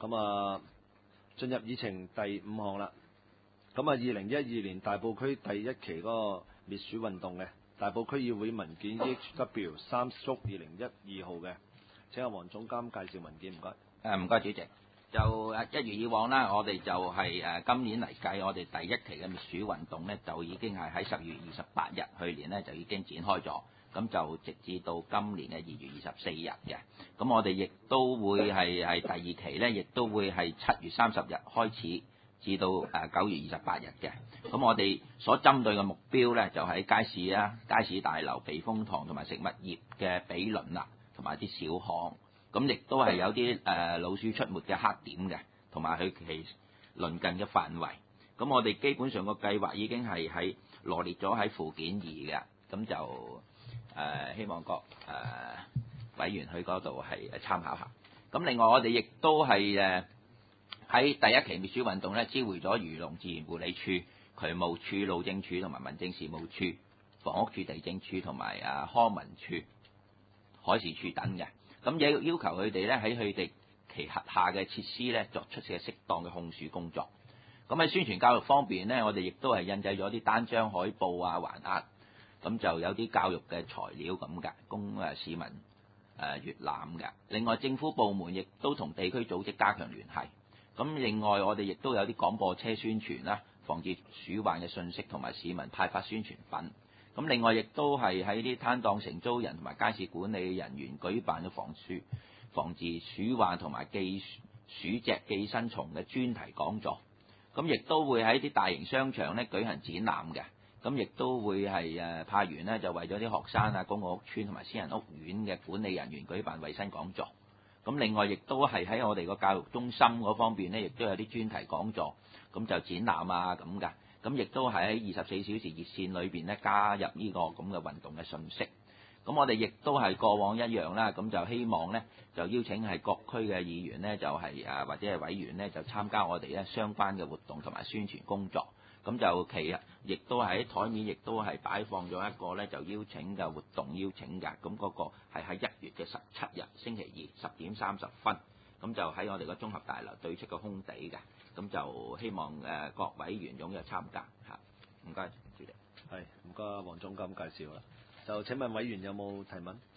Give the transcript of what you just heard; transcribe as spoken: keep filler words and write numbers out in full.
咁啊，進入議程第五項啦。咁啊，二零一二年大埔區第一期嗰個滅鼠運動嘅大埔區議會文件 E H W 三叔二零一二號嘅，請阿黃總監介紹文件，唔該。 誒唔該，主席。就誒一如以往啦，我哋就係誒今年嚟計，我哋第一期嘅滅鼠運動咧，就已經係喺十月二十八日，去年咧就已經展開咗，咁就直至到今年嘅二月二十四日嘅。咁我哋亦都會係係第二期咧，亦都會係七月三十日開始，至到誒九月二十八日嘅。咁我哋所針對嘅目標咧，就喺街市啊、街市大樓、避風塘同埋食物業嘅毗鄰啦，同埋啲小巷。咁亦都係有啲誒老鼠出沒嘅黑點嘅，同埋佢其鄰近嘅範圍。咁我哋基本上個計劃已經係喺羅列咗喺附件二嘅，咁就誒、呃、希望各誒、呃、委員去嗰度係參考下。咁另外我哋亦都係誒喺第一期滅鼠運動咧，知會咗漁農自然護理署、渠務署、路政署同埋民政事務處、房屋署、地政署同埋啊康文署、海事處等嘅。咁要要求佢哋咧喺佢哋其轄下嘅設施咧作出嘅適當嘅控鼠工作。咁喺宣傳教育方面咧，我哋亦都係印製咗啲單張海報啊、橫額，咁就有啲教育嘅材料咁嘅，供誒市民誒閲覽嘅。另外政府部門亦都同地區組織加強聯繫。咁另外我哋亦都有啲廣播車宣傳啦，防治鼠患嘅信息同埋市民派發宣傳品。咁另外亦都係喺啲攤檔承租人同埋街市管理人員舉辦嘅防鼠、防治鼠患同埋寄鼠隻寄生蟲嘅專題講座。咁亦都會喺啲大型商場咧舉行展覽嘅。咁亦都會係誒派員咧就為咗啲學生啊、公共屋邨同埋私人屋苑嘅管理人員舉辦衞生講座。咁另外亦都係喺我哋個教育中心嗰方面咧，亦都有啲專題講座，咁就展覽啊咁㗎。咁亦都係喺二十四小時熱線裏邊咧加入呢個咁嘅運動嘅信息。咁我哋亦都係過往一樣啦，咁就希望咧就邀請係各區嘅議員咧就係誒或者係委員咧就參加我哋咧相關嘅活動同埋宣傳工作。咁就其亦都喺台面亦都係擺放咗一個咧就邀請嘅活動邀請㗎。咁嗰個係喺一月嘅十七日星期二十點三十分，咁就喺我哋個綜合大樓對出個空地嘅。咁就希望誒各委員踴躍參加嚇。唔該，主席。 係唔該，黃總監介紹啦。就請問委員有冇提問？